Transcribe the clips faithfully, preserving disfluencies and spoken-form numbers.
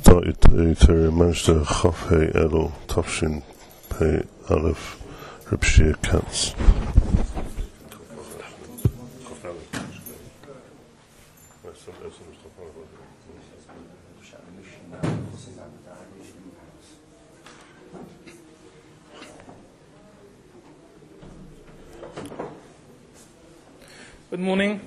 started to manage to Chaf Hey Elul Tafshin Pei Aleph Reb Shir Katz. Good morning.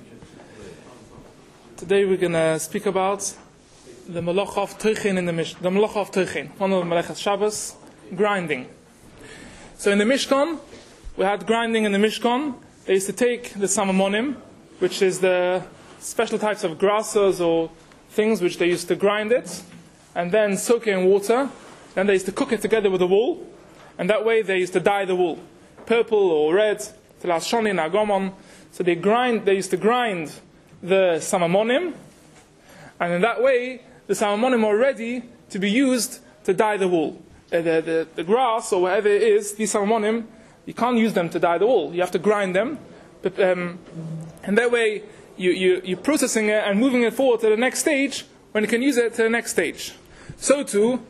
Today we're going to speak about the Malacha of Tochin in the Mishkan. The Malacha of Tochin, one of the Malachas Shabbos, grinding. So in the Mishkan, we had grinding in the Mishkan. They used to take the samamonim, which is the special types of grasses or things which they used to grind it, and then soak it in water. Then they used to cook it together with the wool, and that way they used to dye the wool, purple or red, shoni and agomon. So they grind. They used to grind the samamonim, and in that way the samamonim are ready to be used to dye the wool. Uh, the, the, the grass or whatever it is, these samamonim, you can't use them to dye the wool. You have to grind them, but, um, and that way you, you, you're processing it and moving it forward to the next stage when you can use it to the next stage. So too,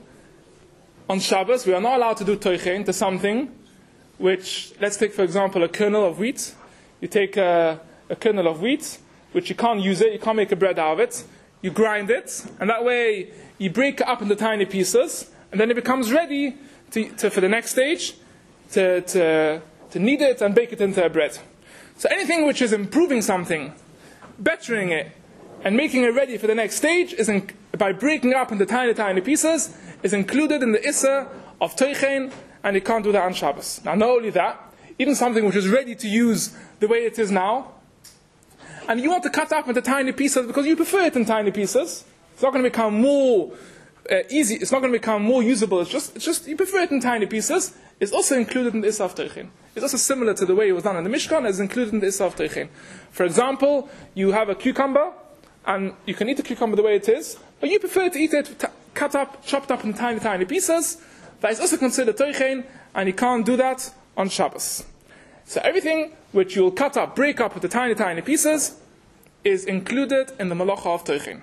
on Shabbos, we are not allowed to do toichen to something which, let's take for example a kernel of wheat. You take a, a kernel of wheat, which you can't use it, you can't make a bread out of it. You grind it, and that way you break it up into tiny pieces, and then it becomes ready to, to, for the next stage to, to, to knead it and bake it into a bread. So anything which is improving something, bettering it, and making it ready for the next stage, is in, by breaking it up into tiny, tiny pieces, is included in the Issa of Teichen, and you can't do that on Shabbos. Now, not only that, even something which is ready to use the way it is now, and you want to cut up into tiny pieces because you prefer it in tiny pieces. It's not going to become more uh, easy. It's not going to become more usable. It's just, it's just you prefer it in tiny pieces. It's also included in the Issa of Tochin. It's also similar to the way it was done in the Mishkan. It's included in the Issa of Tochin. For example, you have a cucumber, and you can eat the cucumber the way it is, but you prefer to eat it t- cut up, chopped up in tiny, tiny pieces. That is also considered Tochin, and you can't do that on Shabbos. So everything which you will cut up, break up into tiny, tiny pieces, is included in the Malacha of Tochin.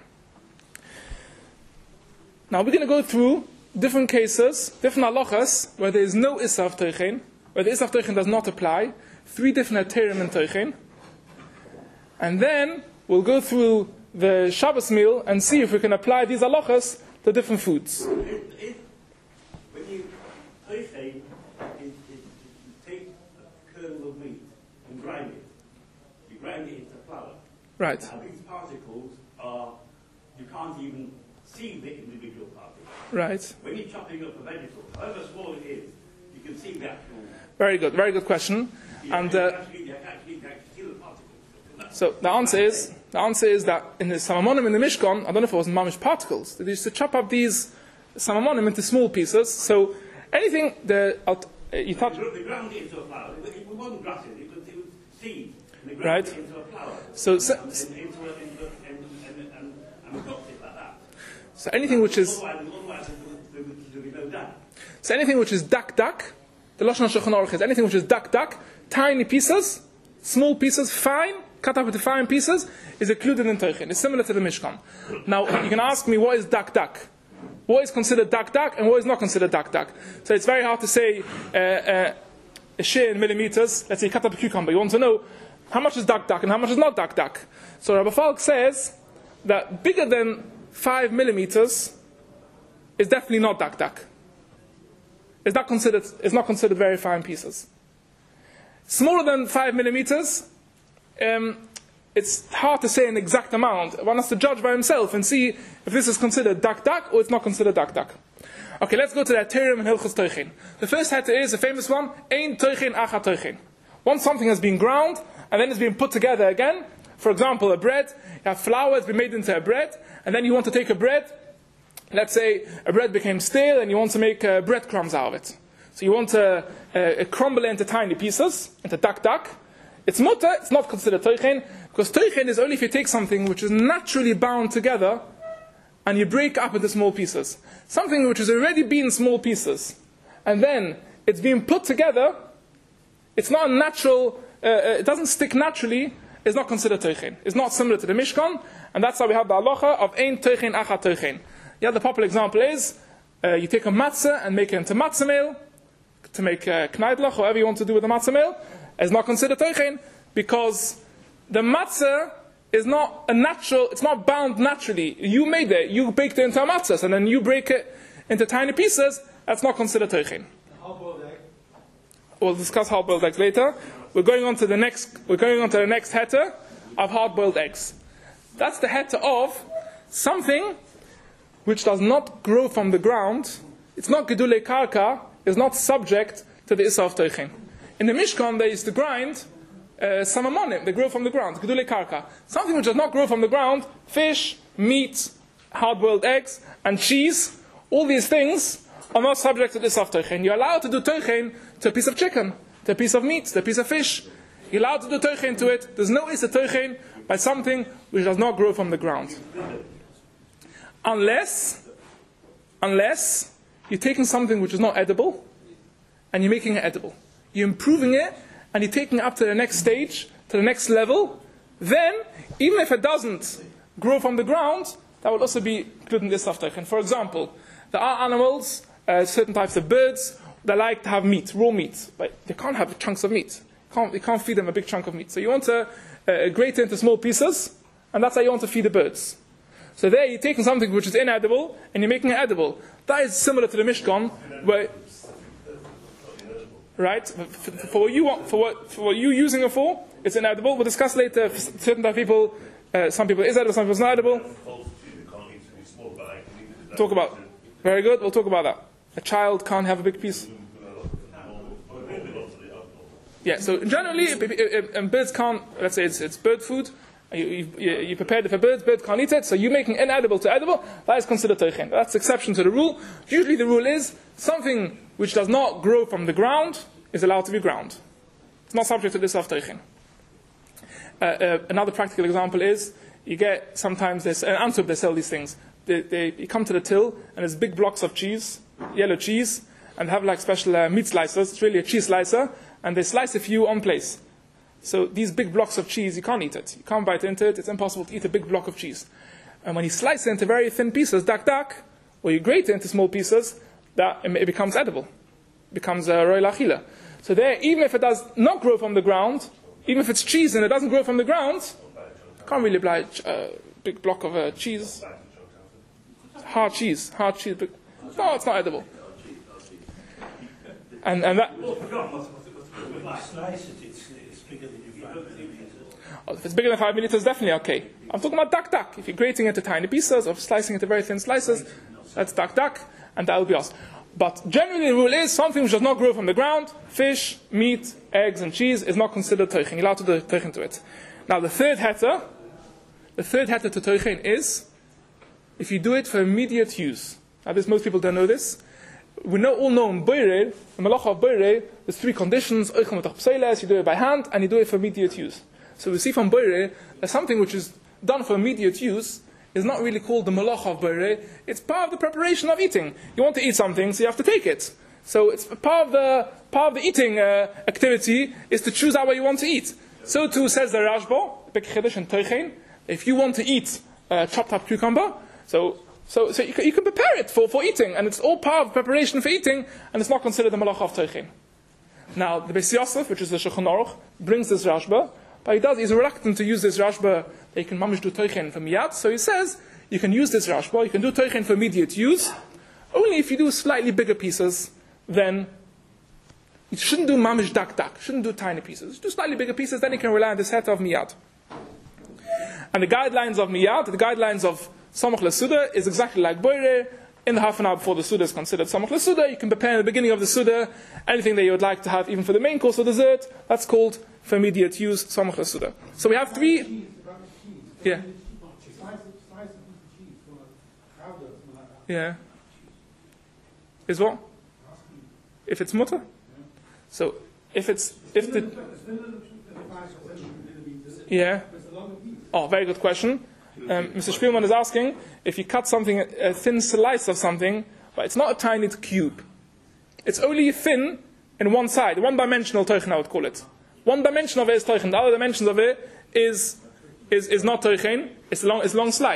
Now we're going to go through different cases, different halachas, where there is no Issa of Tochin, where the Issa of Tochin does not apply, three different heterim in Tochin, and then we'll go through the Shabbos meal and see if we can apply these halachas to different foods. When you Tochin, of meat and grind it. You grind it into flour. Right. Now these particles are, you can't even see the individual particles. Right. When you're chopping up a vegetable, however small it is, you can see the actual... Very good, very good question. You and can uh, actually, you can actually, you can actually see the particles. So the answer is, the answer is that in the samamonim in the Mishkan, I don't know if it was mamish particles, they used to chop up these samamonim into small pieces. So anything, the, uh, you touch... They ground it into a flour. It wasn't grasses, it was, it was seed. And they ground Right. it into a flour. So, so, and, and, into a, into a, and, and, and, and cooked it like that. so anything which is... Otherwise, otherwise there would, there would be no doubt. So anything which is dak dak, the Lashon Shulchan Aruch is anything which is dak dak, tiny pieces, small pieces, fine, cut up into fine pieces, is included in Tochin. It's similar to the Mishkan. Now, you can ask me, what is dak dak? What is considered dak dak and what is not considered dak dak? So it's very hard to say uh, uh, a share in millimeters. Let's say you cut up a cucumber. You want to know how much is dak dak and how much is not dak dak. So Rabbi Falk says that bigger than five millimeters is definitely not dak dak. It's not considered. It's not considered very fine pieces. Smaller than five millimeters, um, it's hard to say an exact amount. One has to judge by himself and see if this is considered dak dak or it's not considered dak dak. Okay, let's go to the heterim and Hilchos Tochin. The first heter is a famous one: Ein Tochin Acha Tochin. Once something has been ground and then it's been put together again. For example, a bread. You have flour, it's been made into a bread, and then you want to take a bread. Let's say a bread became stale and you want to make uh, breadcrumbs out of it. So you want to uh, crumble it into tiny pieces, into dak dak. It's mutter, it's not considered Tochin, because Tochin is only if you take something which is naturally bound together and you break up into small pieces. Something which has already been small pieces, and then it's being put together, it's not a natural, uh, it doesn't stick naturally, it's not considered Tochin. It's not similar to the Mishkan, and that's how we have the halacha of Ein Tochin Acha Tochin. Yeah, the popular example is uh, you take a matzah and make it into matzah meal to make uh, kneidlach, whatever you want to do with the matzah meal. It's not considered teichen because the matzah is not a natural, it's not bound naturally. You made it, you baked it into a matzah, and then you break it into tiny pieces. That's not considered teichen. Hard-boiled egg. We'll discuss hard-boiled eggs later. We're going on to the next. We're going on to the next heter of hard-boiled eggs. That's the heter of something which does not grow from the ground. It's not gedulei karka. It's not subject to the issa of teichen. In the Mishkan, they used to grind uh, some ammonim. They grow from the ground. Gedulei karka. Something which does not grow from the ground. Fish, meat, hard-boiled eggs, and cheese. All these things are not subject to the issa of teichen. You're allowed to do teichen to a piece of chicken, to a piece of meat, to a piece of fish. You're allowed to do teichen to it. There's no issa teichen by something which does not grow from the ground. Unless, unless you're taking something which is not edible and you're making it edible. You're improving it and you're taking it up to the next stage, to the next level. Then, even if it doesn't grow from the ground, that would also be included in this issa of teichen. For example, there are animals, uh, certain types of birds, that like to have meat, raw meat, but they can't have chunks of meat. You can't, you can't feed them a big chunk of meat. So you want to uh, grate it into small pieces, and that's how you want to feed the birds. So there you're taking something which is inedible, and you're making it edible. That is similar to the Mishkan, where, right, for, for, what, you want, for, what, for what you're using it for, it's inedible. We'll discuss later, for certain type of people, uh, some people is edible, some people is not edible. Talk about, very good, we'll talk about that. A child can't have a big piece. Yeah, so generally, if, if, if, if birds can't, let's say it's, it's bird food, you, you, you prepared it for birds, birds can't eat it, so you're making inedible to edible, that is considered teichen. That's the exception to the rule. Usually the rule is, something which does not grow from the ground is allowed to be ground. It's not subject to this of teichen. Uh, uh, another practical example is, you get, sometimes, there's, in Antwerp they sell these things. They, they, you come to the till, and there's big blocks of cheese, yellow cheese, and they have like special uh, meat slicers. It's really a cheese slicer, and they slice a few on place. So these big blocks of cheese, you can't eat it. You can't bite into it. It's impossible to eat a big block of cheese. And when you slice it into very thin pieces, dak dak, or you grate it into small pieces, that it becomes edible. It becomes a roy lachila. So there, even if it does not grow from the ground, even if it's cheese and it doesn't grow from the ground, can't really buy a big block of uh, cheese. Hard cheese, hard cheese. But no, it's not edible. And and that. Oh, if it's bigger than five milliliters, definitely okay. I'm talking about dak dak. If you're grating it into tiny pieces or slicing it into very thin slices, that's dak dak, and that will be us. But generally, the rule is something which does not grow from the ground, fish, meat, eggs, and cheese, is not considered teichen. You're allowed to do teichen to it. Now, the third heter, the third heter to teichen is if you do it for immediate use. Now, this most people don't know this. We know all know in Boire, the Malacha of Boire, there's three conditions. You do it by hand, and you do it for immediate use. So we see from Boire that something which is done for immediate use is not really called the Malacha of Boire. It's part of the preparation of eating. You want to eat something, so you have to take it. So it's part of the part of the eating uh, activity is to choose out what you want to eat. So too says the Rashba, Pek Chedesh and Teichen. If you want to eat uh, chopped up cucumber, so So, so you, can, you can prepare it for, for eating, and it's all part of preparation for eating, and it's not considered the malacha of teichen. Now, the Beis Yosef, which is the Shulchan Aruch, brings this Rashba, but he does, he's reluctant to use this Rashba that you can mamish do teichen for miyat, so he says, you can use this Rashba, you can do teichen for immediate use, only if you do slightly bigger pieces, then you shouldn't do mamish dak dak, shouldn't do tiny pieces. Do slightly bigger pieces, then you can rely on this heter of miyat. And the guidelines of miyat, the guidelines of Samach LeSuda is exactly like Boire. In the half an hour before the Suda is considered Samach LeSuda, you can prepare in the beginning of the Suda anything that you would like to have, even for the main course or dessert. That's called, for immediate use, Samach LeSuda. So we have three. Yeah. Yeah. Is what? If it's mutter? So, if it's, if the. Yeah. Oh, very good question. Um, Mister Spielman is asking, if you cut something, a thin slice of something, but it's not a tiny cube. It's only thin in one side, one-dimensional teichen, I would call it. One dimension of it is teichen, the other dimension of it is is, is not teichen, it's a long, it's long slice.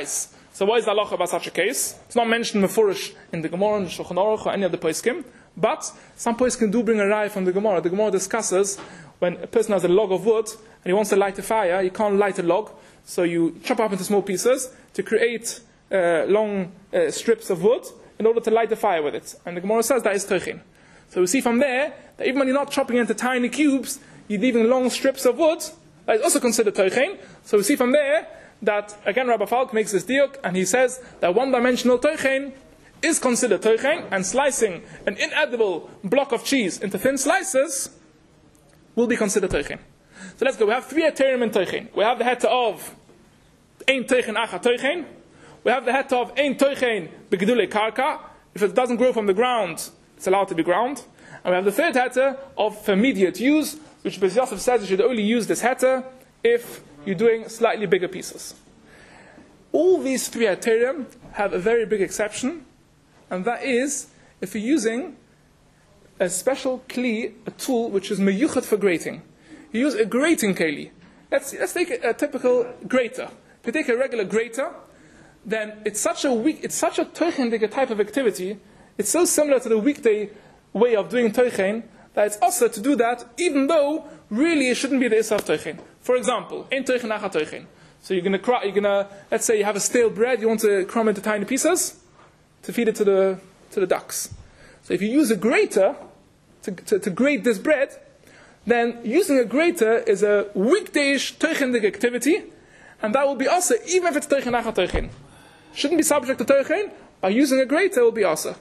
So what is the halacha about such a case? It's not mentioned mefurish in the Gemara, in the Shulchan Aruch, or any of the poskim, but some poskim do bring a raya from the Gemara. The Gemara discusses when a person has a log of wood and he wants to light a fire, you can't light a log, so you chop up into small pieces to create uh, long uh, strips of wood in order to light the fire with it. And the Gemara says that is teichin. So we see from there that even when you're not chopping into tiny cubes, you're leaving long strips of wood, that is also considered teichin. So we see from there that, again, Rabbi Falk makes this diuk, and he says that one-dimensional teichin is considered teichin, and slicing an inedible block of cheese into thin slices will be considered teichin. So let's go. We have three heterim in teichin. We have the heter of ein teichin acha teichin. We have the heter of ein teichin begedulei karka. If it doesn't grow from the ground, it's allowed to be ground. And we have the third heter of for immediate use, which Beis Yosef says you should only use this heter if you're doing slightly bigger pieces. All these three heterim have a very big exception, and that is if you're using a special kli, a tool which is meyuchat for grating. You use a grating keli. Let's, let's take a, a typical grater. If you take a regular grater, then it's such a weak, it's such a teichin type of activity. It's so similar to the weekday way of doing teichin that it's also to do that, even though really it shouldn't be the issa of teichin. For example, in teichin acha teichin. So you're gonna, cry, you're gonna, let's say you have a stale bread, you want to crumb into tiny pieces to feed it to the to the ducks. So if you use a grater to to, to grate this bread, then using a grater is a weekdayish teichindig activity, and that will be also even if it's teichin acha teichin. Shouldn't be subject to teichin. By using a grater, it will be also.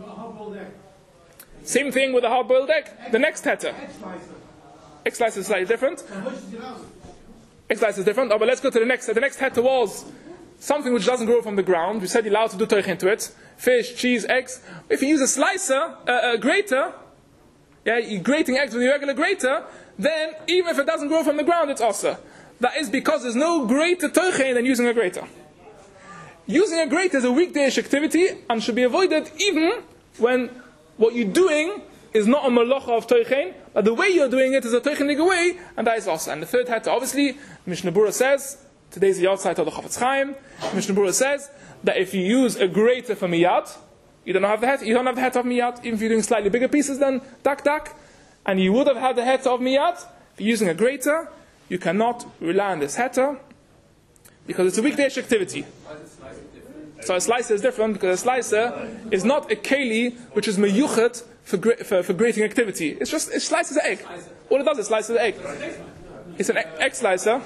Same thing with a hard-boiled egg. The next heter. Egg slice is slightly different. Egg slice is different. Oh, but let's go to the next. The next heter was something which doesn't grow from the ground. We said you're allowed to do teichin to it. Fish, cheese, eggs. If you use a slicer, uh, a grater, yeah, you're grating eggs with a regular grater, then even if it doesn't grow from the ground, it's also. That is because there's no greater teichin than using a grater. Using a grater is a weekdayish activity and should be avoided even when what you're doing is not a malacha of teichin, but the way you're doing it is a teichinig way, and that is also. And the third heter, obviously, Mishnah Berurah says, today's the outside of the Chafetz Chaim, Mishnah Berurah says that if you use a grater for miyat, you don't have the heter, you don't have the heter of miyat, even if you're doing slightly bigger pieces than dak dak, and you would have had the heter of miyat. If you're using a grater, you cannot rely on this heter because it's a weekdayish activity. So a slicer is different because a slicer is not a keli which is meyuchet for, gra- for, for grating activity. It's just, it slices the egg. All it does is slices the egg. It's an egg, egg slicer.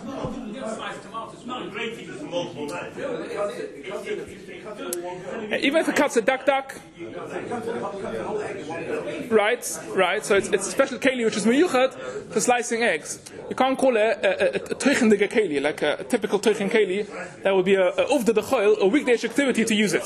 Even if it cuts a duck duck, right, right. So it's, it's a special keli which is meyuchet for slicing eggs. You can't call it a, a, a teichindige keli, like a, a typical teichin keli. That would be a uvda dechoil, a weekday activity to use it.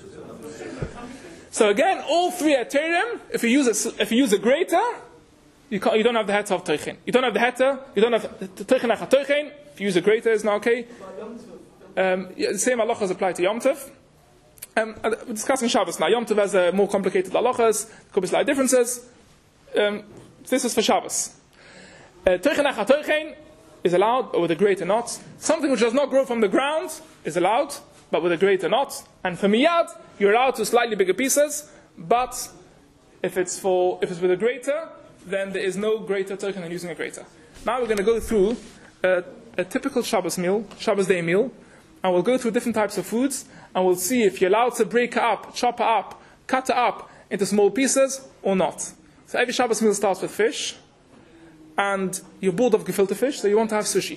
So again, all three heterim, if you use a, if you use a grater, you can't, you don't have the heter of teichin. You don't have the heter. You don't have teichin acha teichin. If you use a grater, it's not okay. Um, yeah, the same halachas apply to Yom Tov. Um, we're discussing Shabbos now. Yom Tov has uh, more complicated halachas. There could be slight differences. Um, this is for Shabbos. Teichin acha teichin is allowed, but with a grater not. Something which does not grow from the ground is allowed, but with a grater not. And for miyad, you're allowed to slightly bigger pieces, but if it's for if it's with a grater, then there is no greater teichin than using a grater. Now we're going to go through a, a typical Shabbos meal, Shabbos day meal, and we'll go through different types of foods, and we'll see if you're allowed to break it up, chop it up, cut it up into small pieces or not. So every Shabbos meal starts with fish, and you're bored of gefilte fish, so you want to have sushi.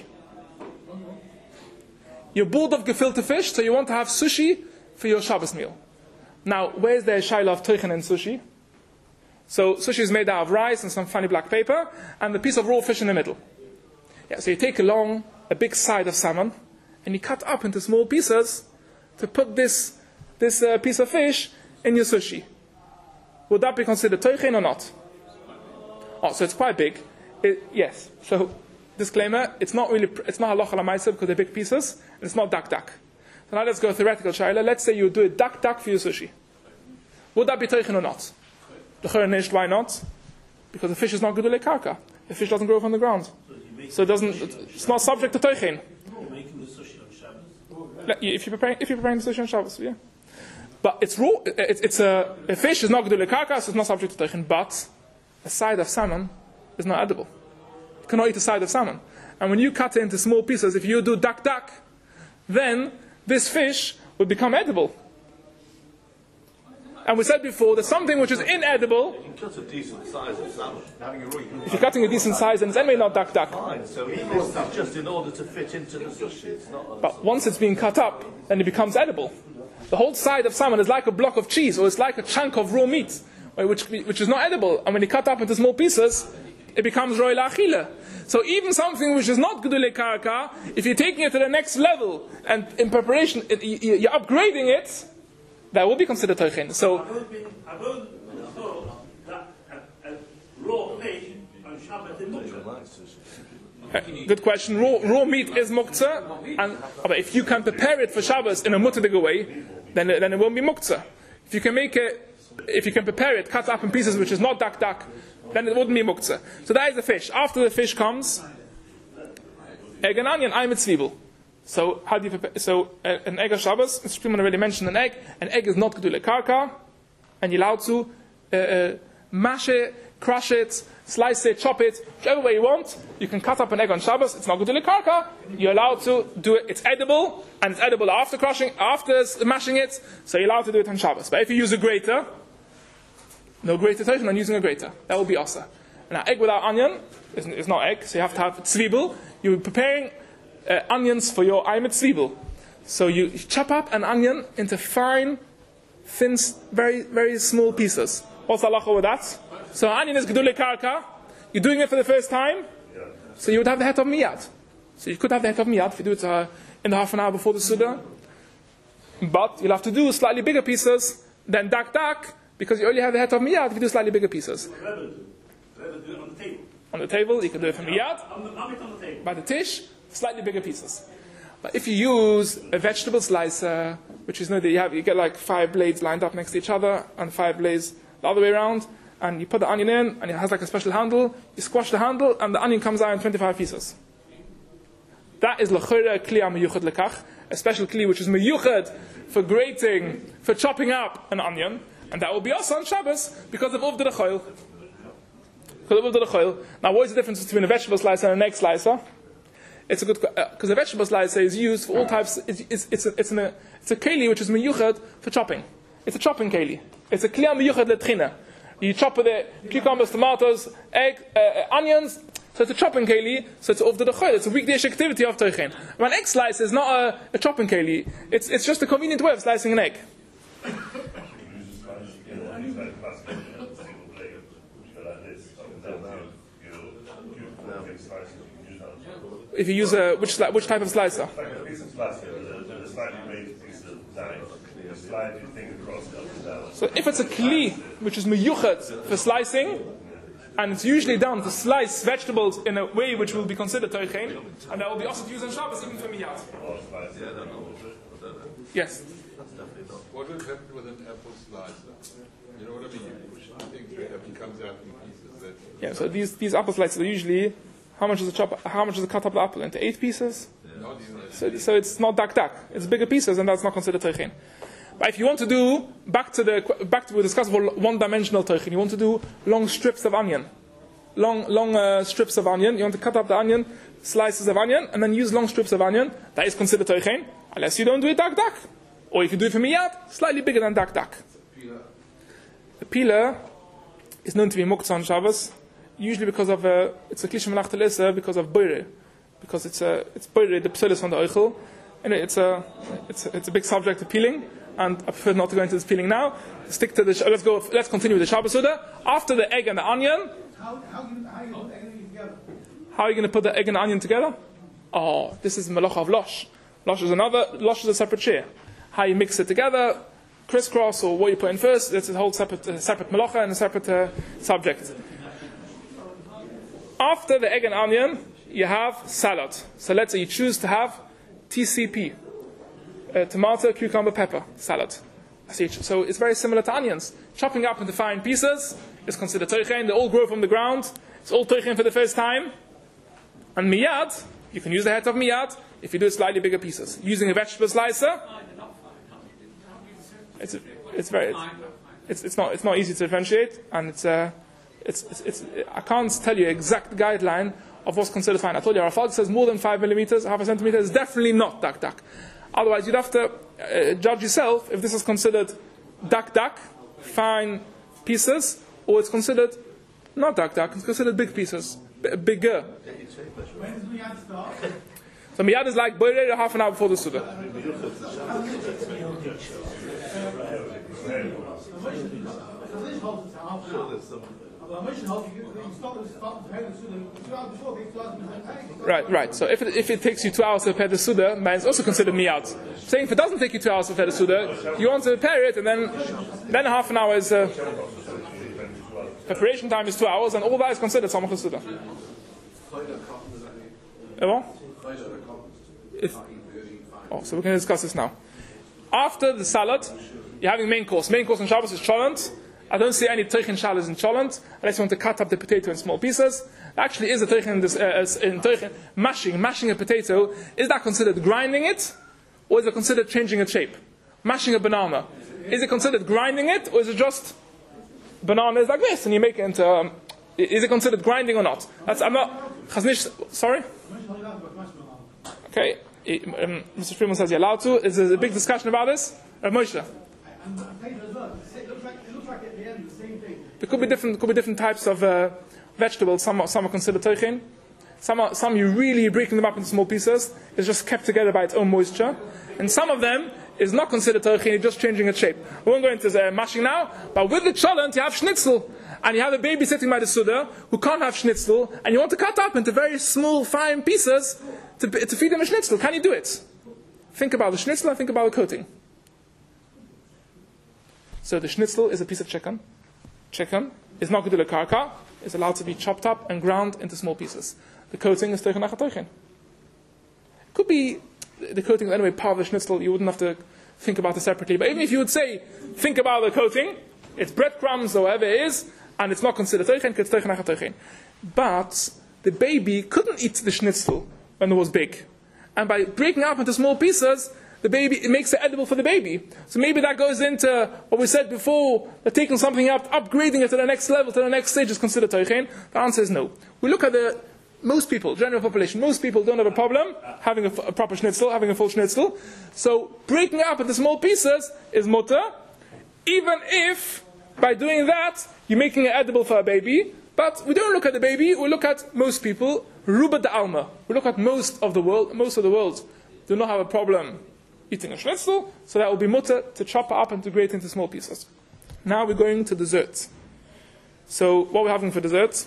You're bored of gefilte fish, so you want to have sushi for your Shabbos meal. Now, where's the shaila of teichin in sushi? So sushi is made out of rice and some funny black paper, and a piece of raw fish in the middle. Yeah, so you take along a big side of salmon, and you cut up into small pieces to put this this uh, piece of fish in your sushi. Would that be considered teichin or not? Oh, so it's quite big. It, yes. So disclaimer: it's not really it's not halacha l'maaseh because they're big pieces, and it's not dak dak. So now let's go theoretical shaila. Let's say you do a dak dak for your sushi. Would that be teichin or not? Why not? Because the fish is not gedulei karka. The fish doesn't grow from the ground, so it doesn't. It's not subject to teichin. If you're preparing, if you're preparing the sushi on Shabbos, yeah. But it's raw. It's, it's a, a fish is not gedule karka, so it's not subject to teichen. But a side of salmon is not edible. You cannot eat a side of salmon. And when you cut it into small pieces, if you do dak dak, then this fish would become edible. And we said before that something which is inedible. You can cut a decent size of salmon. If you're cutting a decent size, then it's anyway not dak dak. Fine, so even if it's just in order to fit into the sushi, it's not. A, But once it's being cut up, then it becomes edible. The whole side of salmon is like a block of cheese, or it's like a chunk of raw meat, which which is not edible. And when you cut up into small pieces, it becomes roy la'achila. So even something which is not gedule karka, if you're taking it to the next level and in preparation, it, you, you're upgrading it, that will be considered teichen. So. I've heard, I've heard that a, a raw fish on Shabbat is muktzah. Uh, good question. Raw, raw meat is muktzah, and but if you can prepare it for Shabbos in a mutterdig way, then then it won't be muktzah. If you can make it, if you can prepare it, cut up in pieces which is not dak dak, then it wouldn't be muktzah. So that is the fish. After the fish comes egg and onion, I mitzvibel. So how do you prepare? So uh, an egg of Shabbos. Mister Shimon already mentioned an egg. An egg is not gedule karka, and you're allowed to uh, uh, mash it, crush it, slice it, chop it, whichever way you want. You can cut up an egg on Shabbos. It's not gedule karka. You're allowed to do it. It's edible, and it's edible after crushing, after mashing it. So you're allowed to do it on Shabbos. But if you use a grater, no grater teichen on using a grater. That will be asa. Now, egg without onion is, is not egg, so you have to have tzvibel. You're preparing uh, onions for your aymet tzvibel. So you chop up an onion into fine, thin, very, very small pieces. What's the halacha with that? So onion is gedule karka. You're doing it for the first time, so you would have the het of miyad. So you could have the het of miyad if you do it uh, in the half an hour before the Suda. But you'll have to do slightly bigger pieces than dak dak, because you only have the het of miyad if you do slightly bigger pieces. Rebbe do it on the table. On the table, you can do it from miyad. On the, on the table. By the tish, slightly bigger pieces. But if you use a vegetable slicer, which is, you know, that you have, you get like five blades lined up next to each other, and five blades the other way around, and you put the onion in, and it has like a special handle, you squash the handle, and the onion comes out in twenty-five pieces. That is l'chore kli ha-meyuchad lekach, a special kli which is meyuchad for grating, for chopping up an onion, and that will be also on Shabbos, because of uvda d'choil. Because of uvda d'choil. Now what is the difference between a vegetable slicer and an egg slicer? It's a good, because uh, a vegetable slicer is used for all types, it's, it's, it's, a, it's, an, a, it's a keli which is meyuchad for chopping. It's a chopping keli. It's a kli ha-meyuchad le'tchina. You chop with it cucumbers, tomatoes, egg, uh, uh, onions. So it's a chopping keli. So it's of the dechol. It's a weekday activity of teichen. An egg slice is not a, a chopping keli. It's it's just a convenient way of slicing an egg. If you use a which sli- which type of slicer? So if it's a kli which is meyuchat for slicing, and it's usually done to slice vegetables in a way which will be considered teichen, and that will be also used on Shabbos even for miyat. Yes. What would happen with an apple slicer? You know what I mean? You push the thing, the apple comes out in pieces. That Yeah. So these these apple slices are usually how much is a chop? How much is a cut up the apple into eight pieces? not even So so it's not dak dak. It's bigger pieces, and that's not considered teichen. But if you want to do, back to the, back to, we discussed about one-dimensional teichen, you want to do long strips of onion. Long, long uh, strips of onion. You want to cut up the onion, slices of onion, and then use long strips of onion. That is considered teichen, unless you don't do it dak dak. Or if you do it for miyad, slightly bigger than dak dak. The peeler is known to be muktzah on Shabbos, usually because of, uh, it's a klisha melach telesa, because of boire. Because it's a, it's boire, the pselis on the oichel. Anyway, it's a, it's a, it's a big subject of peeling. And I prefer not to go into this peeling now. Stick to the. Let's go. Let's continue with the Shabbos Suda. After the egg and the onion. How how you how you put the egg and onion together? How are you going to put the egg and the onion together? Oh, this is malacha of losh. Losh is another. Losh is a separate share. How you mix it together, crisscross, or what you put in first. It's a whole separate uh, separate malacha and a separate uh, subject. After the egg and onion, you have salad. So let's say you choose to have T C P. Uh, tomato, cucumber, pepper salad. So it's very similar to onions. Chopping up into fine pieces is considered teichen. They all grow from the ground. It's all teichen for the first time. And miyad, you can use the head of miyad. if you do slightly bigger pieces. Using a vegetable slicer, it's, it's very, it's, it's, not, it's not easy to differentiate, and it's, uh, it's, it's, it's, I can't tell you exact guideline of what's considered fine. I told you, our Falk says more than five millimeters, half a centimeter is definitely not dak dak. Otherwise, you'd have to uh, judge yourself if this is considered dak dak, fine pieces, or it's considered not dak dak, it's considered big pieces, b- bigger. When does Miyad start? So Miyad is like boirer half an hour before the Suda. The Moshe holds it to half an hour. The Moshe holds it, you start to start to pay the Suda, two hours before, they start to pay. Right, right. So if it, if it takes you two hours to prepare the Suda, then it's also considered Miyad. Saying if it doesn't take you two hours to prepare the Suda, you want to prepare it, and then then half an hour is uh, preparation time is two hours, and all that is considered Samach Suda. If, oh, so we're going to discuss this now. After the salad, you're having main course. Main course on Shabbos is cholent. I don't see any teichin shalas in cholent, unless you want to cut up the potato in small pieces. There actually is a teichin in, this, uh, in teichin, mashing, mashing a potato. Is that considered grinding it, or is it considered changing its shape? Mashing a banana, is it considered grinding it, or is it just banana is like this, and you make it into? Um, is it considered grinding or not? That's I'm not. Chaznish, sorry. Okay, um, Mister Freeman says you're allowed to. Is there a big discussion about this? Rav Moshe. And the potato as well, it looks like, it looks like at the end the same thing. There could be different, could be different types of uh, vegetables. Some are, some are considered teichin. Some are, some you really breaking them up into small pieces. It's just kept together by its own moisture. And some of them is not considered teichin. It's just changing its shape. We won't go into uh, mashing now. But with the cholent, you have schnitzel, and you have a baby sitting by the Suda who can't have schnitzel, and you want to cut up into very small, fine pieces to, to feed him a schnitzel. Can you do it? Think about the schnitzel and think about the coating. So the schnitzel is a piece of chicken. Chicken is not gedule karka. It's allowed to be chopped up and ground into small pieces. The coating is teichin nachat teichin. Could be the coating is anyway part of the schnitzel. You wouldn't have to think about it separately. But even if you would say, think about the coating, it's breadcrumbs or whatever it is, and it's not considered teichin, it's teichin nachat teichin. But the baby couldn't eat the schnitzel when it was big. And by breaking up into small pieces, the baby, it makes it edible for the baby. So maybe that goes into what we said before, that taking something up, upgrading it to the next level, to the next stage is considered teichin. The answer is no. We look at the, most people, general population, most people don't have a problem having a, a proper schnitzel, having a full schnitzel. So breaking up into small pieces is mutter, even if by doing that, you're making it edible for a baby. But we don't look at the baby, we look at most people, ruba de alma. We look at most of the world, most of the world do not have a problem eating a schnitzel, so that will be mutter to chop it up and to grate into small pieces. Now we're going to dessert. So what we're having for dessert?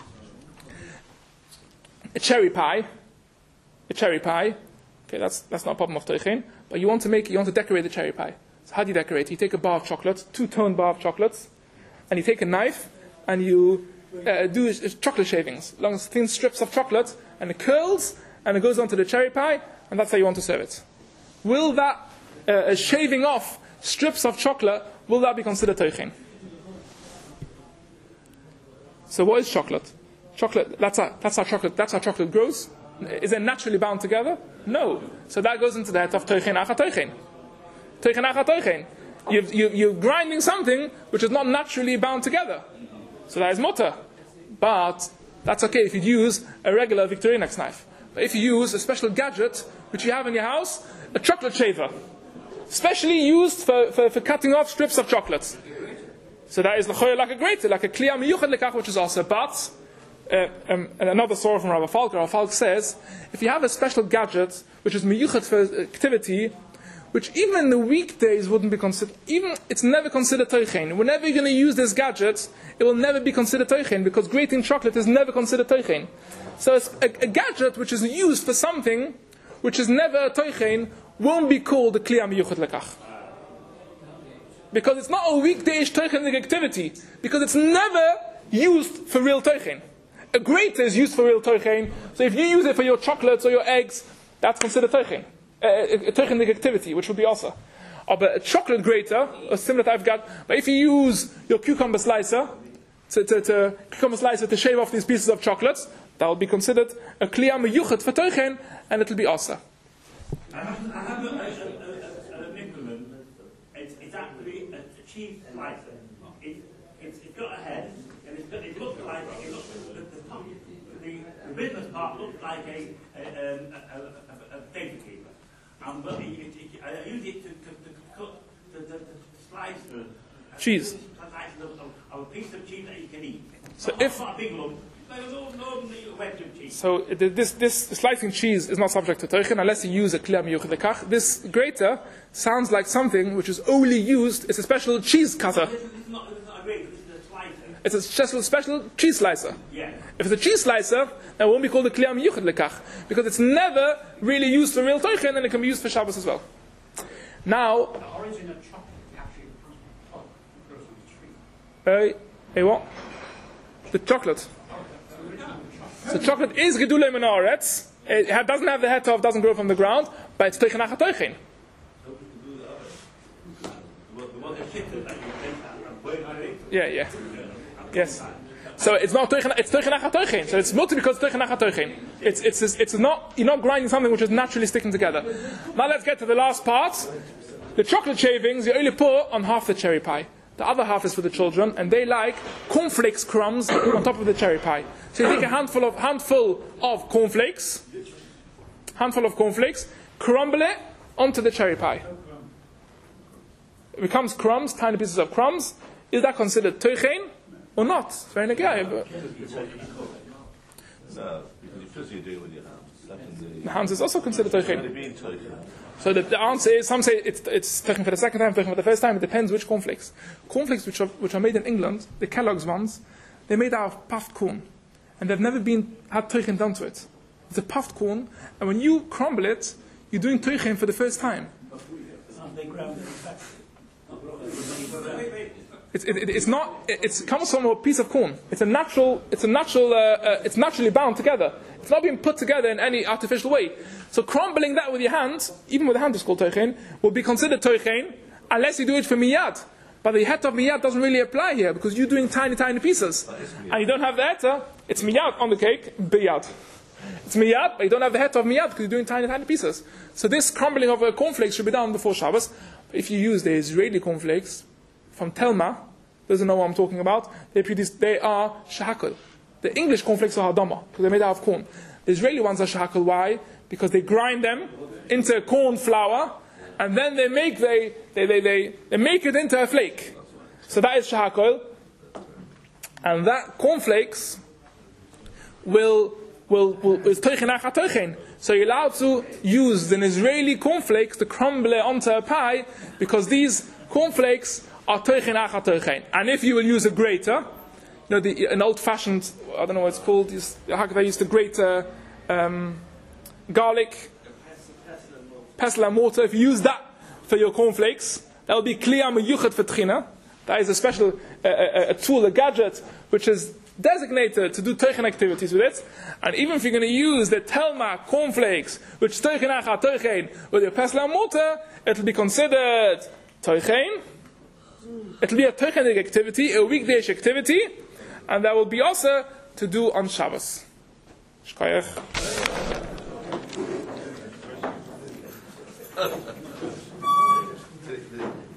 A cherry pie. A cherry pie. Okay, that's that's not a problem of teichin. But you want to make, you want to decorate the cherry pie. So how do you decorate? You take a bar of chocolate, two-tone bar of chocolates, and you take a knife and you uh, do chocolate shavings, long thin strips of chocolate, and it curls and it goes onto the cherry pie, and that's how you want to serve it. Will that uh, shaving off strips of chocolate, will that be considered teichin? So what is chocolate? Chocolate, that's how, that's how chocolate, that's how chocolate grows. Is it naturally bound together? No. So that goes into the head of teichin achat teichin. Teichin achat teichin. You've, you, you're grinding something which is not naturally bound together. So that is mutter. But that's okay if you use a regular Victorinox knife. But if you use a special gadget which you have in your house, a chocolate shaver, specially used for, for, for cutting off strips of chocolates. So that is like a grater, like a kliya miyuchad lekach, which is also. But uh, um, and another story from Rabbi Falk. Rabbi Falk says, if you have a special gadget which is miyuchad for activity, which even in the weekdays wouldn't be considered, even it's never considered teichin. Whenever you're going to use this gadget, it will never be considered teichin, because grating chocolate is never considered teichin. So it's a, a gadget which is used for something which is never a teichin won't be called a kliya miyuchad lekach. Because it's not a weekday-ish teichin activity, because it's never used for real teichin. A grater is used for real teichin, so if you use it for your chocolates or your eggs, that's considered teichin. A, a teichin activity, which would be also. Or but a chocolate grater, a similar type of gadget, but if you use your cucumber slicer, to, to, to, cucumber slicer to shave off these pieces of chocolates, that will be considered a kliya miyuchad for teichin, and it will be also. I have, I have a, a, a, a, a Michelin. It's, it's actually a, a cheese slicer. It, it's, it's got a head, and it's got, it looks like, it looks, the, the, top, the, the business part looks like a, a, a, a, a, a data keeper. Um, but it, it, it, I use it to, to, to cut, to, to, to slice a, cheese. Slice of, of a piece of cheese that you can eat. So not, if not a big lump, like a little, little wedge of cheese. So this, this slicing cheese is not subject to teichen unless you use a kliya miyuchad lekach. This grater sounds like something which is only used. It's a special cheese cutter. This, this is not, this is not a grater, this is a slicer. It's a special, special cheese slicer. Yeah. If it's a cheese slicer, then it won't be called a kliya miyuchad lekach because it's never really used for real teichen, and it can be used for Shabbos as well. Now, The origin of chocolate actually comes from pulp that grows on the tree. uh, hey, what? The chocolate. So chocolate is gedulei min haaretz. It ha- doesn't have the head of, doesn't grow from the ground, but it's teichen acha teichen. Yeah, yeah. Yes. So it's not teichen, it's teichen acha teichen. So it's multi because it's teichen acha teichen. It's it's it's not, you're not grinding something which is naturally sticking together. Now let's get to the last part. The chocolate shavings you only put on half the cherry pie. The other half is for the children, and they like cornflakes crumbs on top of the cherry pie. So you take a handful of handful of cornflakes, handful of cornflakes, crumble it onto the cherry pie. It becomes crumbs, tiny pieces of crumbs. Is that considered teichen or not? It's very negay. No, because you do it with your hands. The hands is also considered teichen. Only being taken. So the, the answer is, some say it's it's teichen for the second time, teichen for the first time. It depends which cornflakes. Cornflakes which are which are made in England, the Kellogg's ones, they're made out of puffed corn, and they've never been had teichen done to it. It's a puffed corn, and when you crumble it, you're doing teichen for the first time. It's it, it, it's not. It it's, comes from a piece of corn. It's a natural. It's a natural. Uh, uh, it's naturally bound together. It's not being put together in any artificial way. So crumbling that with your hands, even with the hand is called teichen, will be considered teichen unless you do it for miyad. But the het of miyad doesn't really apply here because you're doing tiny, tiny pieces, and you don't have the heta. It's miyad on the cake, biyad. It's miyad, but you don't have the het of miyad because you're doing tiny, tiny pieces. So this crumbling of uh, cornflakes should be done before Shabbos. If you use the Israeli cornflakes from Telma, doesn't know what I'm talking about, they produce, they are shahakal. The English cornflakes are hadama, because they're made out of corn. The Israeli ones are shahakal. Why? Because they grind them into corn flour, and then they make they they, they, they, they make it into a flake. So that is shahakal. And that cornflakes will will, will is teichen acha teichen. So you're allowed to use an Israeli cornflakes to crumble it onto a pie, because these cornflakes are teichen acha teichen. And if you will use a grater, you know, the, an old-fashioned, I don't know what it's called, is, how could I use the grater, um, garlic, pestle and mortar. If you use that for your cornflakes, that will be kliya miyuchad for tchina. That is a special uh, a, a tool, a gadget, which is designated to do teichen activities with it. And even if you're going to use the Telma cornflakes, which is teichen acha teichen, with your pestle and mortar, it will be considered teichen. It will be a teichenig activity, a weekdayish activity, and that will be also to do on Shabbos. Shkoyach. The- the-